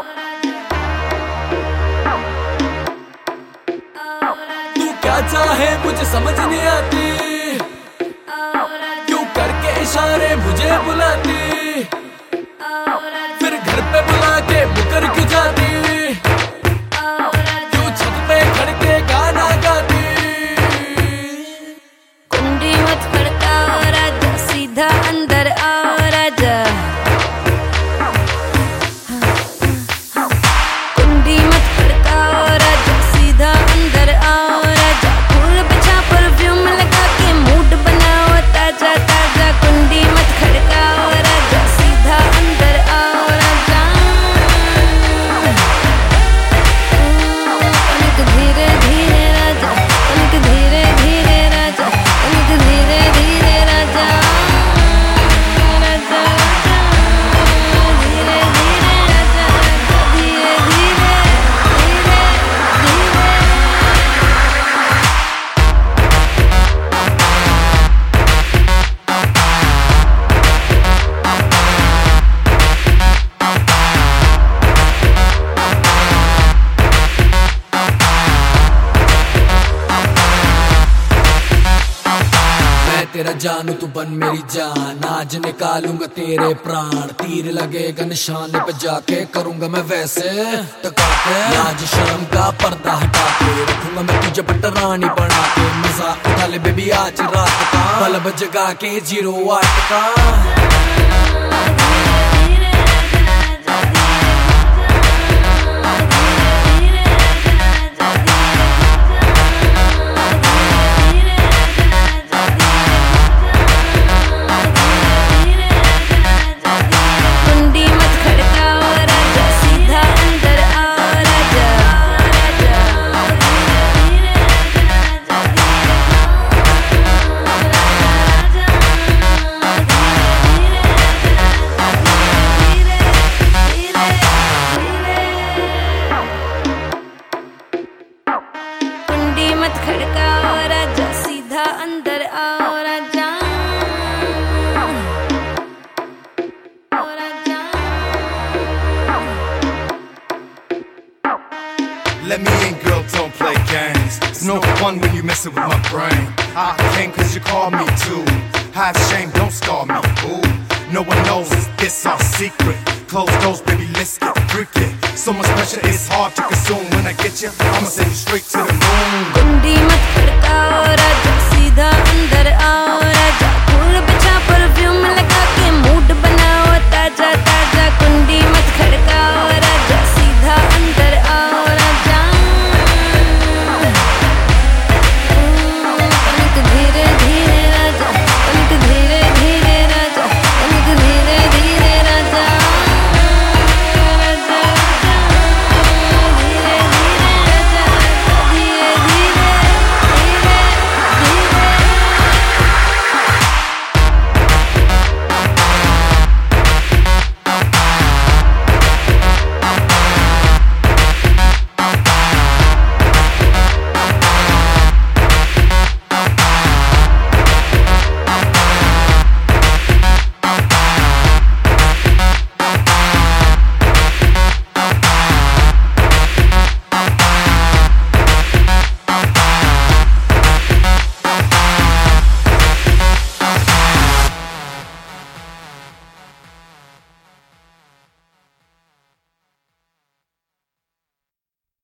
तू क्या चाहे मुझे समझ नहीं आती, क्यों करके इशारे मुझे बुलाती, फिर घर पे बुला के मुकर क्यों जाती, क्यों छत पे खड़ के गाना गाती। कुंडी मत खड़काओ राजा, सीधा अंदर आओ राजा। कुंडी मत खड़काओ राजा, सीधा अंदर आओ राजा। फूल बिछा परफ्यूम लगा के मूड बनाओ ताजा ताजा। कुंडी मत खड़काओ राजा, सीधा अंदर आओ राजा। तनिक धीरे धीरे राजा, तनिक धीरे धीरे राजा, तनिक धीरे धीरे राजा। राजा धीरे धीरे राजा, धीरे धीरे धीरे धीरे। तेरा जानू तू बन मेरी जान, आज निकालूंगा तेरे प्राण। तीर लगेगा निशाने पे जाके, करूंगा मैं वैसे टका के। लाज शर्म का पर्दा हटा के रखूंगा मैं तुझे पटरानी बना के। मजा उठा ले बेबी आज रात का, बल्ब जगा के 08 का। मत खड़काओ राजा, सीधा अंदर आओ राजा। Let me in, girl, don't play games. It's no fun when you messing with my brain. I came cause you called me to. Have shame, don't scar me, ooh. No one knows, it's our secret. Close doors, baby, let's get freaky. So much pressure, it's hard to consume. When I get you, I'ma send you straight to the moon. कुंडी मत खड़काओ राजा, सीधा अंदर आओ राजा। फूल